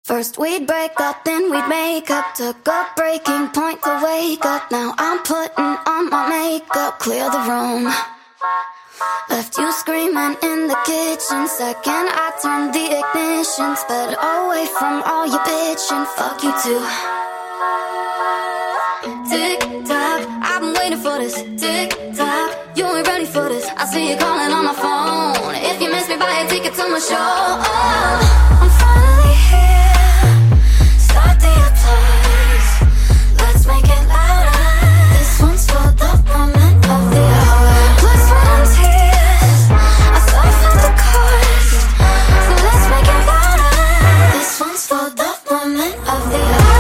First we'd break up, then we'd make up. Took a breaking point to wake up. Now I'm putting on my makeup, clear the room. Left you screaming in the kitchen. Second I turned the ignition. Sped away from all your bitching. Fuck you too. Tick tock, I've been waiting for this. Tick tock, you ain't ready for this. I see you calling on my phone. If you miss me, buy a ticket to my show. Oh, I'm finally here. Start the applause. Let's make it louder. This one's for the woman of the hour. Blood, sweat, and tears. I suffered the cost, so let's make it louder. This one's for the woman of the hour.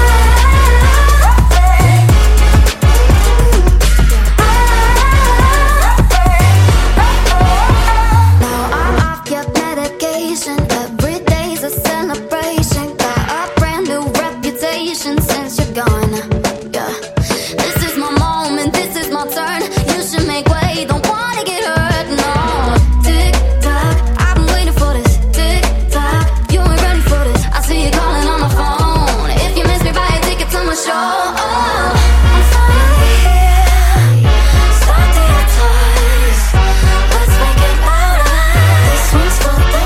Every day's a celebration. Got a brand new reputation since you're gone. Yeah, this is my moment, this is my turn. You should make way, don't wanna get hurt, no. Tick tock, I've been waiting for this. Tick tock, you ain't ready for this. I see you calling on my phone. If you miss me, buy a ticket to my show. Oh, I'm finally here. Start the applause. Let's make it louder. This one's for the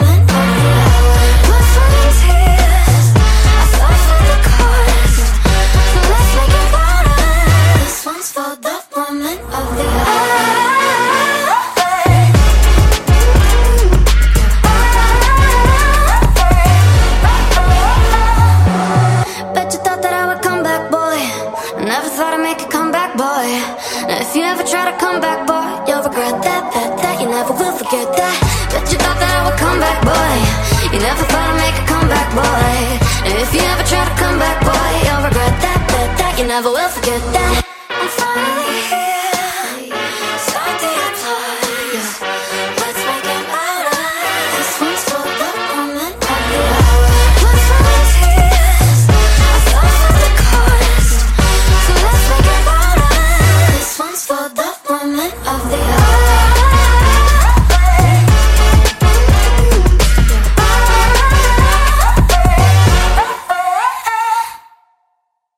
never thought I'd make a comeback, boy. Now if you ever try to come back, boy, you'll regret that you never will forget that. Bet you thought that I would come back, boy. You never thought I'd make a comeback, boy. Now if you ever try to come back, boy, you'll regret that you never will forget that.